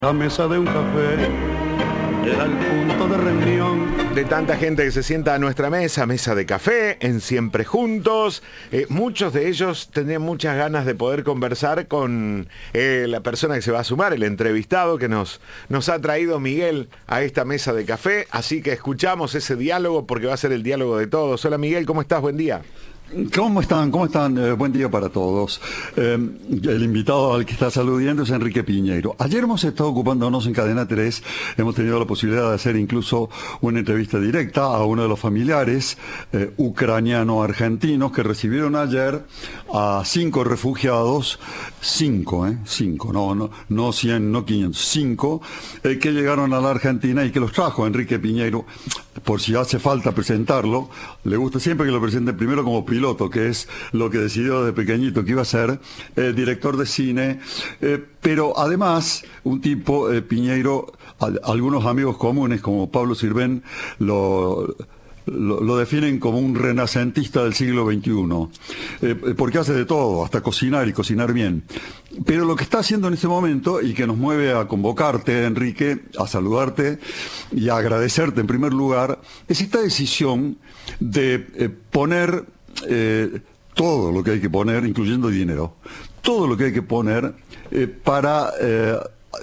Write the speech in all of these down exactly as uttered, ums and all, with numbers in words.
La mesa de un café era el punto de reunión de tanta gente que se sienta a nuestra mesa, mesa de café, en Siempre Juntos. Eh, muchos de ellos tendrían muchas ganas de poder conversar con eh, la persona que se va a sumar, el entrevistado que nos, nos ha traído Miguel a esta mesa de café. Así que escuchamos ese diálogo porque va a ser el diálogo de todos. Hola Miguel, ¿cómo estás? Buen día. ¿Cómo están? ¿Cómo están? Eh, buen día para todos. Eh, el invitado al que está saludiendo es Enrique Piñeiro. Ayer hemos estado ocupándonos en Cadena tres, hemos tenido la posibilidad de hacer incluso una entrevista directa a uno de los familiares eh, ucraniano-argentinos que recibieron ayer a cinco refugiados, cinco, ¿eh? Cinco, no, no, no cien, no quinientos, cinco, eh, que llegaron a la Argentina y que los trajo Enrique Piñeiro. Por si hace falta presentarlo, le gusta siempre que lo presenten primero como piloto, que es lo que decidió desde pequeñito que iba a ser, eh, director de cine, eh, pero además un tipo, eh, Piñeiro, al, algunos amigos comunes como Pablo Sirven lo... Lo, lo definen como un renacentista del siglo veintiuno, eh, porque hace de todo, hasta cocinar y cocinar bien. Pero lo que está haciendo en este momento, y que nos mueve a convocarte, Enrique, a saludarte y a agradecerte en primer lugar, es esta decisión de eh, poner eh, todo lo que hay que poner, incluyendo dinero, todo lo que hay que poner eh, para eh,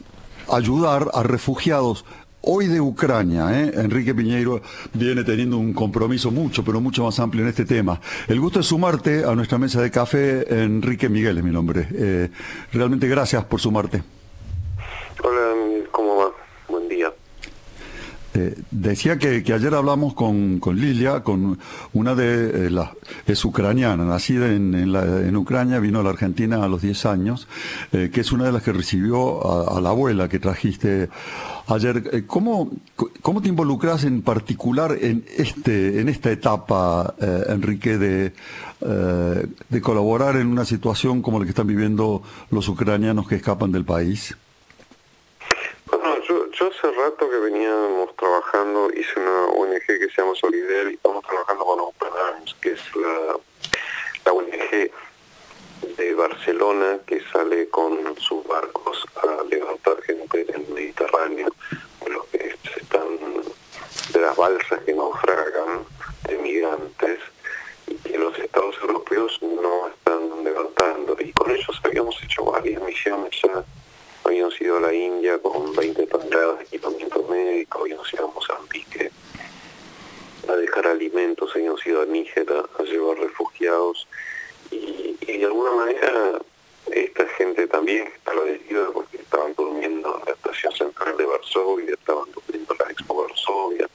ayudar a refugiados hoy de Ucrania. ¿eh? Enrique Piñeiro viene teniendo un compromiso mucho, pero mucho más amplio en este tema. El gusto es sumarte a nuestra mesa de café. Enrique Miguel es mi nombre. Eh, realmente gracias por sumarte. Hola, ¿cómo va? Buen día. Eh, decía que, que ayer hablamos con, con Lilia, con una de eh, las, es ucraniana, nacida en, en, la, en Ucrania, vino a la Argentina a los diez años, eh, que es una de las que recibió a, a la abuela que trajiste ayer. Eh, ¿cómo, ¿Cómo te involucras en particular en este en esta etapa, eh, Enrique, de, eh, de colaborar en una situación como la que están viviendo los ucranianos que escapan del país? Bueno, yo, yo hace rato que veníamos trabajando, hice una O N G que se llama Solidaire y estamos trabajando con Open Arms, que es la, la O N G de Barcelona que sale con sus barcos a levantar gente en el Mediterráneo, de los que están, de las balsas que naufragan, de migrantes, y que los estados europeos no están levantando. Y con ellos habíamos hecho varias misiones ya. Habíamos ido a la India con veinte toneladas de equipamiento médico, habíamos ido a Mozambique a dejar alimentos, habíamos ido a Níger a llevar refugiados, y, y de alguna manera esta gente también está agradecida porque estaban durmiendo en la estación central de Varsovia, estaban durmiendo en la Expo Varsovia,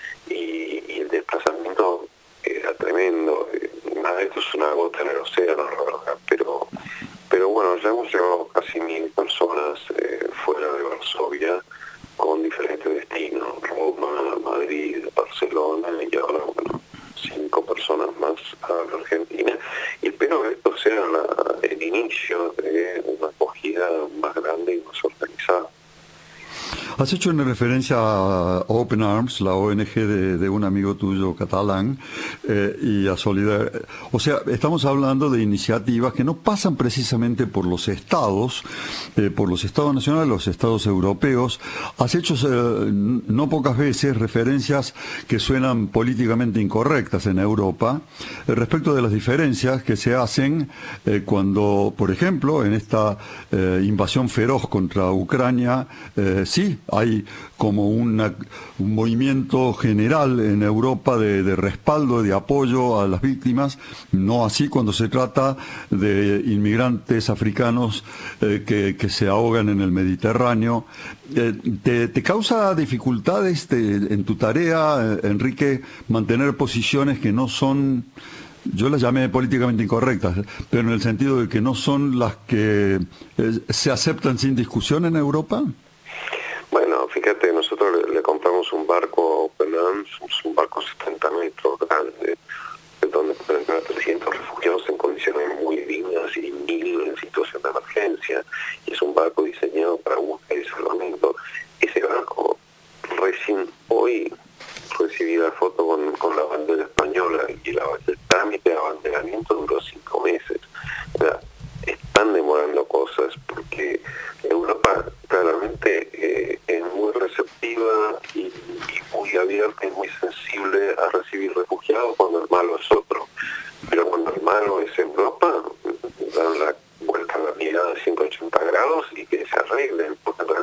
y, y el desplazamiento era tremendo. Nada, esto es una gota en el océano, la verdad, pero pero bueno, ya hemos llevado casi mil personas eh, fuera de Varsovia con diferentes destinos: Roma, Madrid, Barcelona, y ahora, bueno, cinco personas más a la Argentina. Y espero que esto sea la, el inicio de una acogida más grande y más organizada. Has hecho una referencia a Open Arms, la O N G de, de un amigo tuyo catalán, eh, y a Solidaire. O sea, estamos hablando de iniciativas que no pasan precisamente por los estados, eh, por los estados nacionales, los estados europeos. Has hecho eh, no pocas veces referencias que suenan políticamente incorrectas en Europa, eh, respecto de las diferencias que se hacen eh, cuando, por ejemplo, en esta eh, invasión feroz contra Ucrania, eh, sí, hay como una, un movimiento general en Europa de, de respaldo, de apoyo a las víctimas, no así cuando se trata de inmigrantes africanos eh, que, que se ahogan en el Mediterráneo. Eh, ¿te, ¿Te causa dificultades te, en tu tarea, Enrique, mantener posiciones que no son, yo las llamé políticamente incorrectas, pero en el sentido de que no son las que eh, se aceptan sin discusión en Europa? Bueno, fíjate, nosotros le, le compramos un barco a Open Arms, un barco setenta metros grande, donde pueden entrar trescientos refugiados en condiciones muy dignas y mil en situación de emergencia, y es un barco diseñado para búsqueda y salvamento. Ese barco, recién hoy recibí la foto con, con la bandera española, y la, el trámite de abanderamiento duró cinco meses. O sea, están demorando cosas porque Europa claramente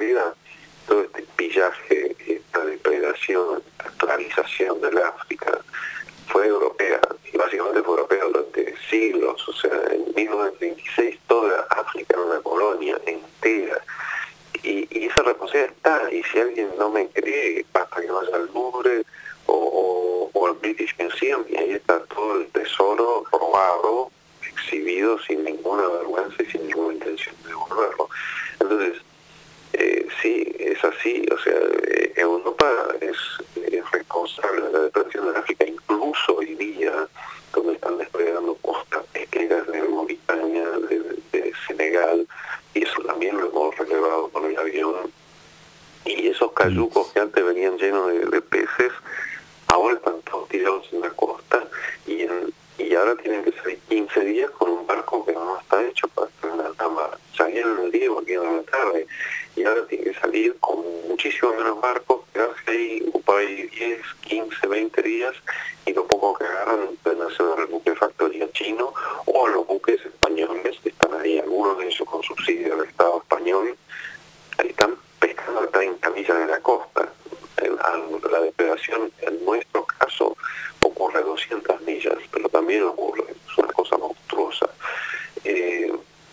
realidad todo este pillaje, esta depredación, esta esclavización del África fue europea, y básicamente fue europea durante siglos. O sea, en mil novecientos veintiséis toda África era una colonia entera, y, y esa responsabilidad está, y si alguien no me cree, basta que vaya al Louvre o, o, o al British Museum, y ahí está todo el tesoro robado, exhibido sin ninguna vergüenza y sin ninguna intención de devolverlo. Entonces, eh, sí, es así. O sea, eh, Europa es, es responsable de la depredación de África, incluso hoy día, donde están desplegando costas pesqueras de Mauritania, de, de Senegal, y eso también lo hemos relevado con el avión. Y esos cayucos que antes venían llenos de, de peces, ahora están todos tirados en la costa, y en y ahora tienen que salir quince días con un barco que no está hecho para estar en alta mar. Salieron el día porque iban a la tarde, y ahora tienen que salir con muchísimo menos barcos, quedarse ahí por ahí diez, quince, veinte días, y lo poco que agarran pueden hacer el buque factoría chino o los buques españoles que están ahí, algunos de ellos con subsidio del Estado español, ahí están pescando a treinta millas de la costa. La depredación en nuestro caso ocurre a doscientas millas, pero también ocurre, es una cosa monstruosa. Eh,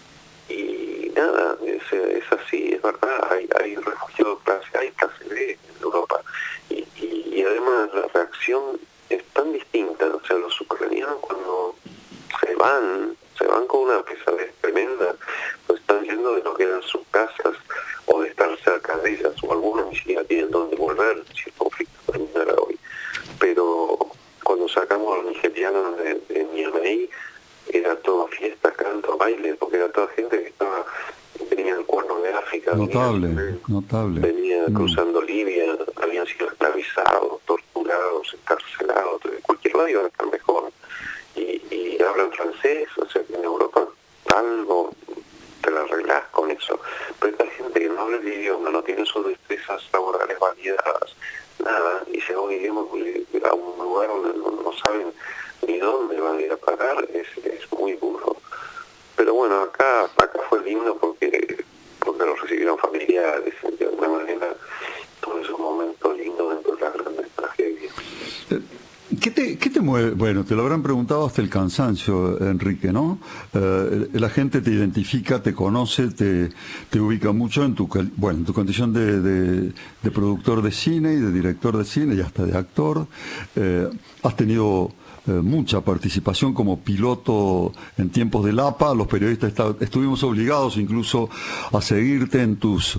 y nada, es, es así, es verdad, hay, hay refugiados clase A y clase B en Europa, y, y, y además la reacción es tan distinta. O sea, los ucranianos cuando se van, se van con una pesadez tremenda, pues están yendo de lo que eran sus casas o de estar cerca de ellas, o algunos ni siquiera tienen dónde volver si el conflicto terminara hoy. Pero cuando sacamos a los nigerianos de, de Niamey, era todo fiesta, canto, baile, porque era toda gente que estaba, venía del Cuerno de África, notable, venía, notable. venía mm. cruzando Libia, habían sido esclavizados, torturados, encarcelados, de cualquier lado iban a estar mejor. Y, y hablan francés, o sea que en Europa algo te la arreglás con eso. Pero esta gente que no habla el idioma, no tiene sus destrezas laborales validadas, nada, y se va a un idioma a un lugar donde no, no saben ni dónde van a ir a parar, es, es muy duro. Pero bueno, acá acá fue lindo porque porque los recibieron familiares, de alguna manera, todos esos momentos lindos dentro de las grandes tragedias. ¿Qué te, ¿Qué te mueve? Bueno, te lo habrán preguntado hasta el cansancio, Enrique, ¿no? Eh, la gente te identifica, te conoce, te, te ubica mucho en tu, bueno, en tu condición de, de, de productor de cine y de director de cine y hasta de actor. Eh, has tenido eh, mucha participación como piloto en tiempos del A P A. Los periodistas está, estuvimos obligados incluso a seguirte en tus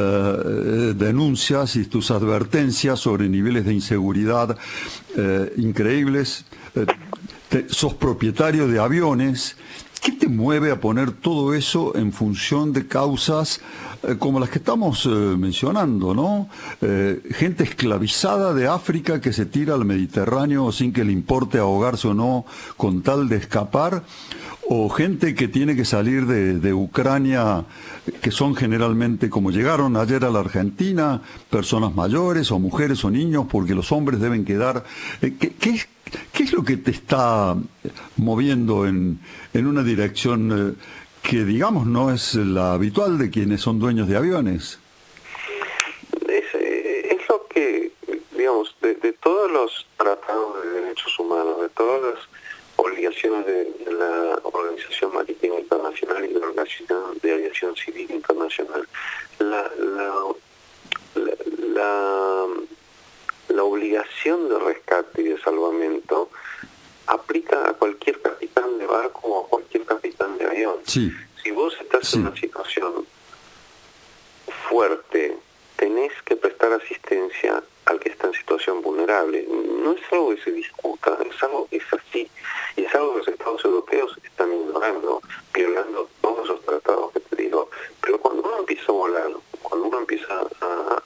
eh, denuncias y tus advertencias sobre niveles de inseguridad eh, increíbles. Eh, te, sos propietario de aviones. ¿Qué te mueve a poner todo eso en función de causas eh, como las que estamos eh, mencionando, ¿no? Eh, gente esclavizada de África que se tira al Mediterráneo sin que le importe ahogarse o no con tal de escapar, o gente que tiene que salir de, de Ucrania, que son generalmente, como llegaron ayer a la Argentina, personas mayores o mujeres o niños, porque los hombres deben quedar... Eh, ¿qué, qué es ¿Qué es lo que te está moviendo en, en una dirección eh, que, digamos, no es la habitual de quienes son dueños de aviones? Es, es lo que, digamos, de, de todos los tratados de derechos humanos, de todas las obligaciones de, de la Organización Marítima Internacional y de la Organización de Aviación Civil Internacional, la... la, la, la La obligación de rescate y de salvamento aplica a cualquier capitán de barco o a cualquier capitán de avión. Sí. Si vos estás Sí. en una situación fuerte, tenés que prestar asistencia al que está en situación vulnerable. No es algo que se discuta, es algo que es así. Y es algo que los Estados europeos están ignorando, violando todos esos tratados que te digo. Pero cuando uno empieza a volar, cuando uno empieza a...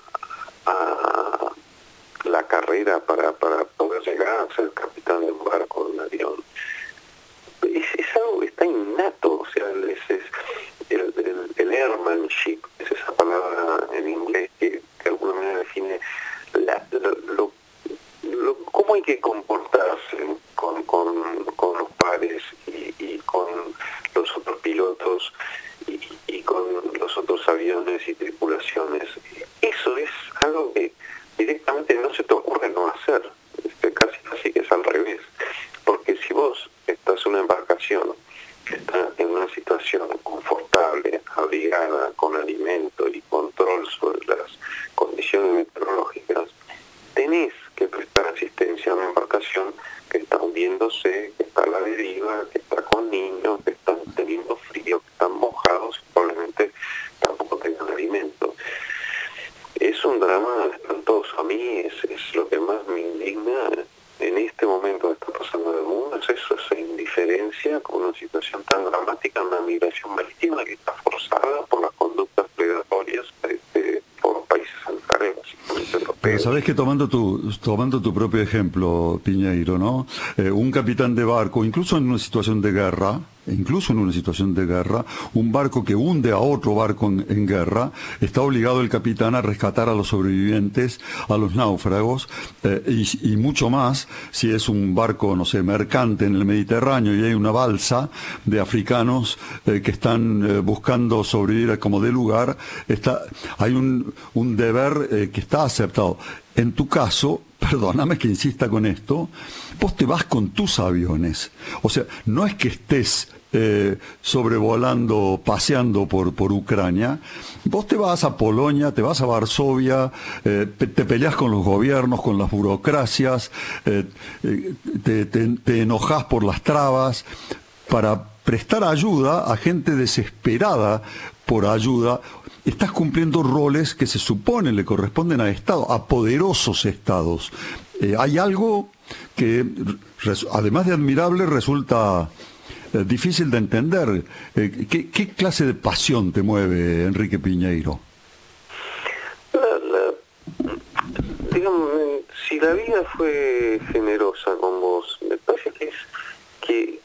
a la carrera para, para poder llegar a ser capitán de un barco, de un avión, es, es algo que está innato. O sea, es, es el, el, el airmanship, es esa palabra en inglés que de alguna manera define la, lo, lo, lo, cómo hay que comportarse con, con, con los pares y, y con los otros pilotos y, y con los otros aviones y tripulaciones. algo que directamente no se te ocurre no hacer. Este, casi casi que es al revés. Porque si vos estás en una embarcación que está en una situación confortable, abrigada, con alimento y control sobre las condiciones meteorológicas, tenés que prestar asistencia a una embarcación que está hundiéndose, que está a la deriva, que está con niños, que están teniendo frío, que están mojados y probablemente tampoco tengan alimento. Es un drama espantoso. A mí es, es lo que más me indigna en este momento que está pasando en el mundo, es eso, esa indiferencia con una situación tan dramática, una migración marítima que está forzada por las conductas predatorias este, por los países centrales, básicamente europeos. Pero sabés que tomando tu, tomando tu propio ejemplo, Piñeiro, ¿no? Eh, un capitán de barco, incluso en una situación de guerra, incluso en una situación de guerra, un barco que hunde a otro barco en, en guerra, está obligado el capitán a rescatar a los sobrevivientes, a los náufragos, eh, y, y mucho más si es un barco, no sé, mercante en el Mediterráneo y hay una balsa de africanos eh, que están eh, buscando sobrevivir como de lugar, está, hay un, un deber eh, que está aceptado. En tu caso, perdóname que insista con esto, vos te vas con tus aviones. O sea, no es que estés eh, sobrevolando, paseando por, por Ucrania. Vos te vas a Polonia, te vas a Varsovia, eh, te peleas con los gobiernos, con las burocracias, eh, eh, te, te, te enojás por las trabas para prestar ayuda a gente desesperada por ayuda. Estás cumpliendo roles que se supone le corresponden a Estados, a poderosos Estados. Eh, hay algo que, res, además de admirable, resulta eh, difícil de entender. Eh, ¿qué, ¿Qué clase de pasión te mueve, Enrique Piñeiro? La, la, digamos, si la vida fue generosa con vos, me parece que es que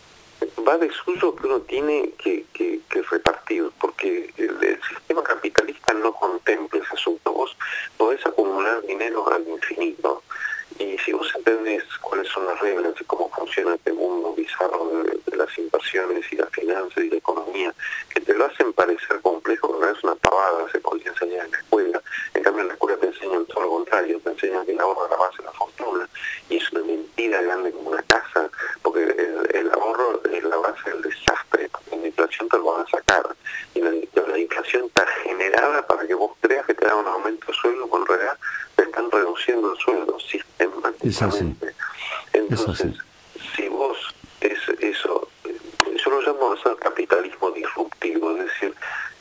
va de suyo que uno tiene que, que, que repartir, porque el, el sistema capitalista no contempla ese asunto. Vos podés acumular dinero al infinito, y si vos entendés cuáles son las reglas de cómo funciona este mundo bizarro de, de las inversiones y las finanzas y la economía, que te lo hacen parecer complejo, porque es una pavada, se podría enseñar en la escuela. En cambio en la escuela te enseñan todo lo contrario, te enseñan que el ahorro es la base de la fortuna, y es una mentira grande como una casa, porque el, el ahorro es la base del desastre, porque la inflación te lo van a sacar, y la, la inflación está generada para que vos creas que te da un aumento de sueldo, cuando en realidad te están reduciendo el sueldo sistemáticamente. Entonces, si vos es eso, yo lo llamo hacer capitalismo disruptivo, es decir,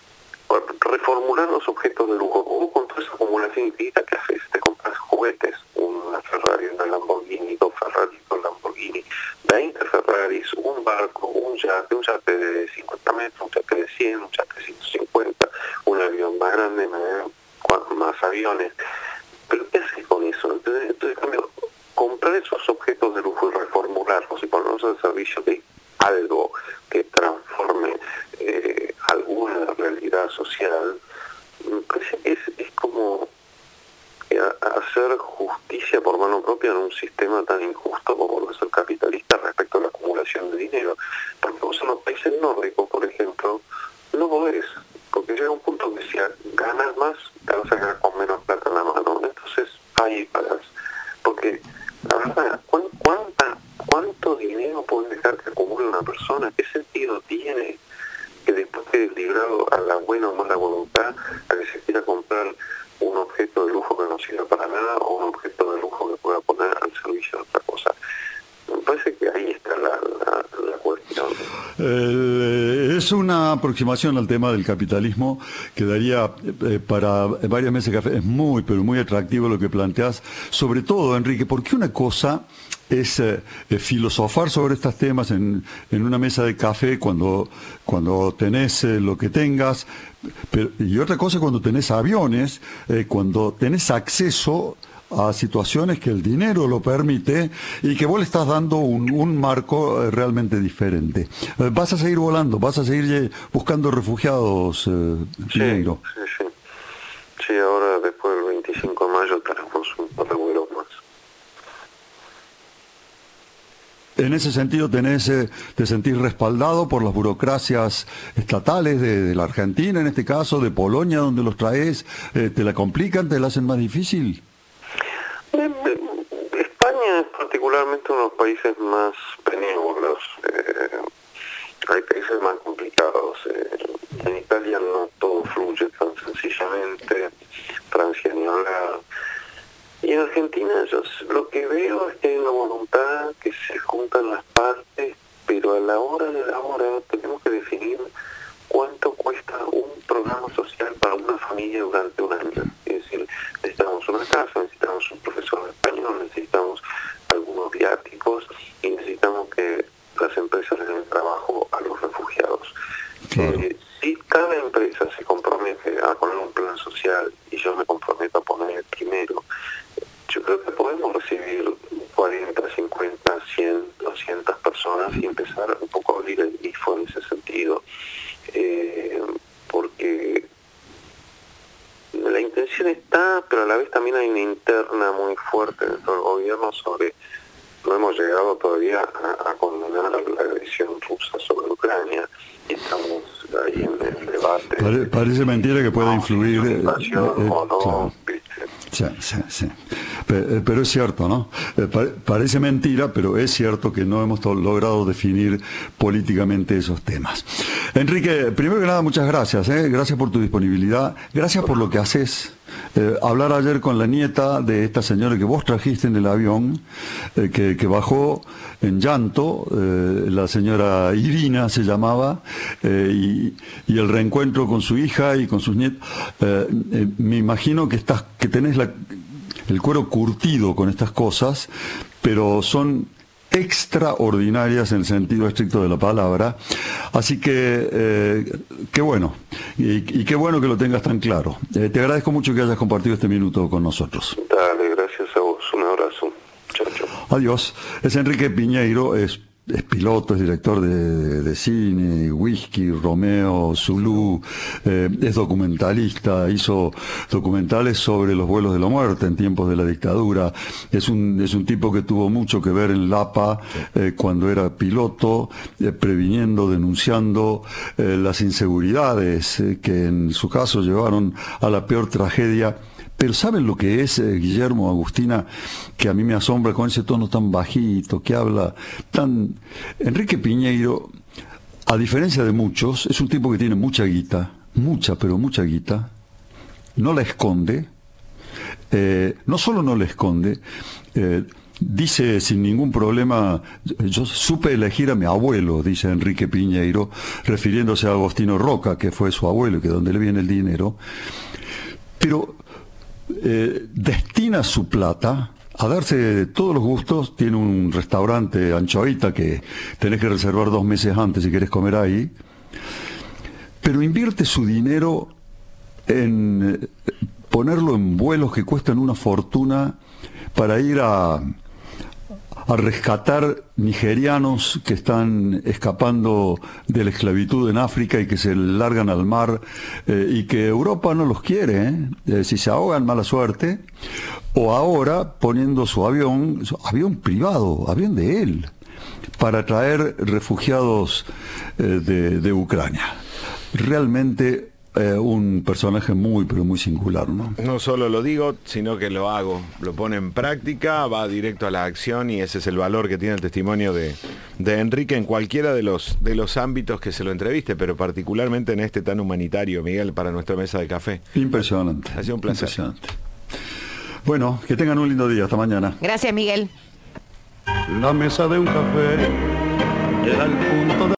reformular los objetos de lujo. Vos con toda esa acumulación infinita, ¿qué haces? Te compras juguetes, una Ferrari, una Lamborghini, dos Ferrari, dos Lamborghini, veinte Ferraris, un barco, un yate, un yate de cincuenta metros, un yate de cien, un yate de ciento cincuenta, un avión más grande, más aviones. ¿Pero qué haces con eso? Entonces, entonces cambio, comprar esos objetos de lujo y reformularlos y ponerlos al servicio de algo que transforme eh, alguna realidad social, me parece que es, es como eh, hacer justicia por mano propia en un sistema tan injusto como lo es el capitalista respecto a la acumulación de dinero. Porque vos en los países nórdicos, por ejemplo, no podés, porque llega un punto que si ganas más, te vas a quedar con menos plata en la mano. Entonces, ahí pagas. Porque, la verdad, ¿cuán, cuánta, ¿cuánto dinero puede dejar que acumule una persona? ¿Qué sentido tiene que después quede librado a la buena o mala voluntad a que se quiera comprar un objeto de lujo que no sirva para nada o un objeto de lujo que pueda poner al servicio de otra cosa? Me parece que ahí está la, la, la cuestión. Eh, es una aproximación al tema del capitalismo que daría eh, para varias mesas de café. Es muy, pero muy atractivo lo que planteas, sobre todo, Enrique, porque una cosa es eh, filosofar sobre estos temas en, en una mesa de café cuando, cuando tenés eh, lo que tengas, pero, y otra cosa cuando tenés aviones, eh, cuando tenés acceso a situaciones que el dinero lo permite y que vos le estás dando un, un marco eh, realmente diferente. Eh, vas a seguir volando, vas a seguir eh, buscando refugiados, eh, Piñeiro. Sí, sí, sí. Sí, ahora después del veinticinco de mayo tenemos un par de vuelos más. En ese sentido, tenés, eh, ¿te sentís respaldado por las burocracias estatales de, de la Argentina, en este caso, de Polonia, donde los traes? Eh, ¿Te la complican, te la hacen más difícil? España es particularmente uno de los países más benévolos. Eh, hay países más complicados. Eh, en Italia no todo fluye tan sencillamente. Francia ni hablar. Y en Argentina yo lo que veo es que hay una voluntad, que se juntan las partes, pero a la hora de la hora tenemos que definir cuánto cuesta un programa social para una familia durante un año. Es decir, necesitamos una casa, necesitamos un profesor de español, necesitamos algunos viáticos y necesitamos que las empresas les den trabajo a los refugiados. Claro. Eh, si cada empresa se compromete a poner un plan social y yo me comprometo a poner el primero, yo creo que podemos recibir cuarenta, cincuenta, cien, doscientas personas y empezar un poco a abrir el grifo en ese sentido. Eh, porque la intención está, pero a la vez también hay una interna muy fuerte dentro del gobierno sobre, no hemos llegado todavía a, a condenar la agresión rusa sobre Ucrania, y estamos ahí en el debate. Pare, parece mentira que pueda no, influir. Si Eh, invasión eh, o no, claro. ¿viste? Sí, sí, sí. Pero, pero es cierto, ¿no? Eh, pare, parece mentira, pero es cierto que no hemos to- logrado definir políticamente esos temas. Enrique, primero que nada, muchas gracias, ¿eh? Gracias por tu disponibilidad, gracias por lo que haces. Eh, hablar ayer con la nieta de esta señora que vos trajiste en el avión, eh, que, que bajó en llanto, eh, la señora Irina se llamaba, eh, y, y el reencuentro con su hija y con sus nietos. Eh, eh, me imagino que estás, que tenés la, el cuero curtido con estas cosas, pero son extraordinarias en el sentido estricto de la palabra, así que eh, qué bueno, y, y qué bueno que lo tengas tan claro. Eh, te agradezco mucho que hayas compartido este minuto con nosotros. Dale, gracias a vos, un abrazo. Chao, chao. Adiós. Es Enrique Piñeiro, es, es piloto, es director de, de, de cine, Whisky, Romeo, Zulu, eh, es documentalista, hizo documentales sobre los vuelos de la muerte en tiempos de la dictadura. Es un, es un tipo que tuvo mucho que ver en Lapa eh, cuando era piloto, eh, previniendo, denunciando eh, las inseguridades eh, que en su caso llevaron a la peor tragedia. Pero ¿saben lo que es, eh, Guillermo, Agustina, que a mí me asombra con ese tono tan bajito, que habla tan... Enrique Piñeiro, a diferencia de muchos, es un tipo que tiene mucha guita, mucha, pero mucha guita, no la esconde, eh, no solo no la esconde, eh, dice sin ningún problema, yo supe elegir a mi abuelo, dice Enrique Piñeiro, refiriéndose a Agostino Roca, que fue su abuelo, que donde le viene el dinero, pero... Eh, destina su plata a darse todos los gustos. Tiene un restaurante Anchoita que tenés que reservar dos meses antes si querés comer ahí, pero invierte su dinero en eh, ponerlo en vuelos que cuestan una fortuna para ir a a rescatar nigerianos que están escapando de la esclavitud en África y que se largan al mar, eh, y que Europa no los quiere, ¿eh? Eh, si se ahogan, mala suerte. O ahora poniendo su avión, su avión privado, avión de él, para traer refugiados eh, de, de Ucrania. Realmente Eh, un personaje muy, pero muy singular, ¿no? No solo lo digo, sino que lo hago. Lo pone en práctica, va directo a la acción, y ese es el valor que tiene el testimonio de, de Enrique en cualquiera de los, de los ámbitos que se lo entreviste, pero particularmente en este tan humanitario, Miguel, para nuestra mesa de café. Impresionante. Ha sido un placer. Impresionante. Bueno, que tengan un lindo día. Hasta mañana. Gracias, Miguel. La mesa de un café era el punto de